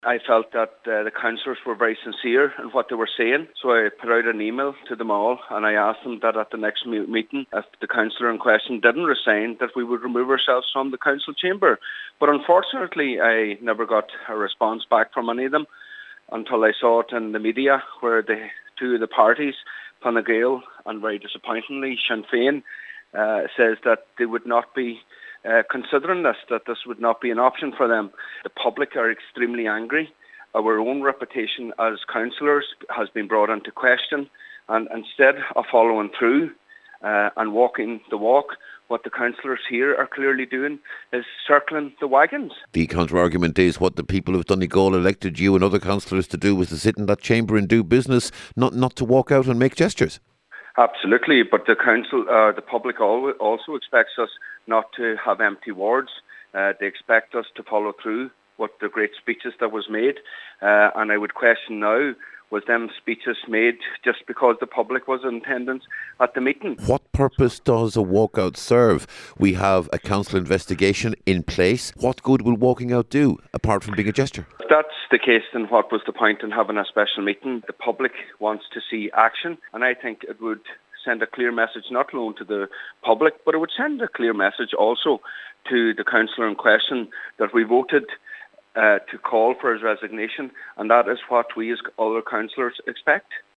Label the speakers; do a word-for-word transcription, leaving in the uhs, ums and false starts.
Speaker 1: I felt that uh, the councillors were very sincere in what they were saying, so I put out an email to them all and I asked them that at the next me- meeting, if the councillor in question didn't resign, that we would remove ourselves from the council chamber. But unfortunately, I never got a response back from any of them until I saw it in the media, where the two of the parties, Fine Gael and very disappointingly Sinn Féin, uh, says that they would not be Uh, considering this, that this would not be an option for them. The public are extremely angry. Our own reputation as councillors has been brought into question, and instead of following through uh, and walking the walk, what the councillors here are clearly doing is circling the wagons.
Speaker 2: The counter-argument is what the people of Donegal elected you and other councillors to do was to sit in that chamber and do business, not, not to walk out and make gestures.
Speaker 1: Absolutely, but the council, uh, the public also expects us not to have empty words. Uh, they expect us to follow through what the great speeches that was made, uh, and I would question now, was them speeches made just because the public was in attendance at the meeting?
Speaker 2: What purpose does a walkout serve? We have a council investigation in place. What good will walking out do, apart from being a gesture?
Speaker 1: If that's the case, then what was the point in having a special meeting? The public wants to see action, and I think it would send a clear message not only to the public, but it would send a clear message also to the councillor in question that we voted uh, to call for his resignation, and that is what we as other councillors expect.